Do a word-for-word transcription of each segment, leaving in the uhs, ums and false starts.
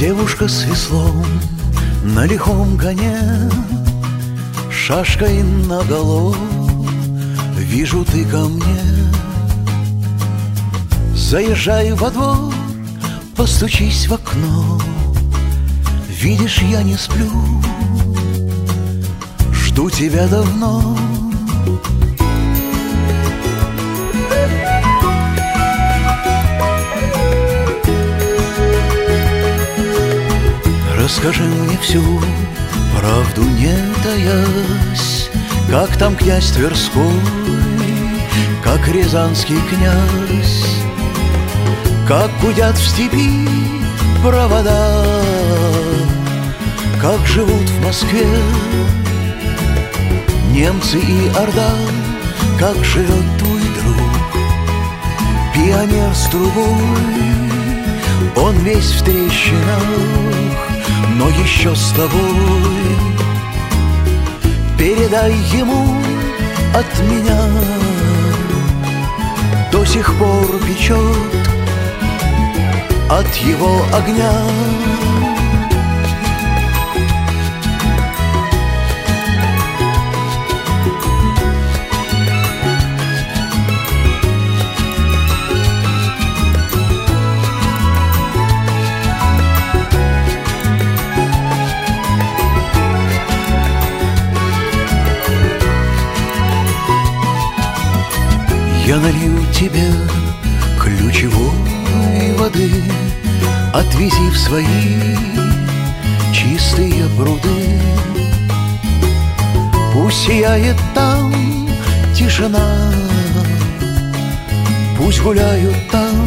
Девушка с веслом на лихом коне, шашкой наголо, вижу, ты ко мне. Заезжай во двор, постучись в окно. Видишь, я не сплю, жду тебя давно. Расскажи мне всю правду, не таясь, как там князь Тверской, как рязанский князь, как гудят в степи провода, как живут в Москве немцы и орда, как живет твой друг, пионер с трубой. Он весь в трещинах, но еще с тобой. Передай ему от меня, до сих пор печет от его огня. Я налью тебе ключевой воды, отвези в свои чистые пруды. Пусть сияет там тишина, пусть гуляют там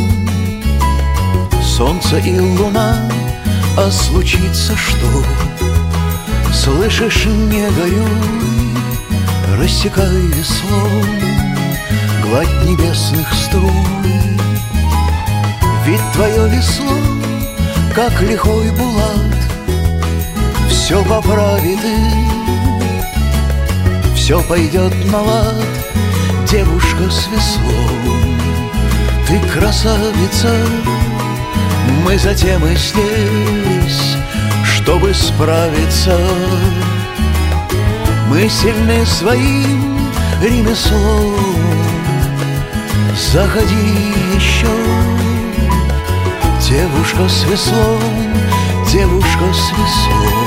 солнце и луна. А случится что? Слышишь, не горюй, рассекай веслом гладь небесных струй. Ведь твое весло, как лихой булат, все поправит и все пойдет на лад. Девушка с веслом, ты красавица, мы затем и здесь, чтобы справиться. Мы сильны своим ремеслом. Заходи еще, девушка с веслом, девушка с веслом.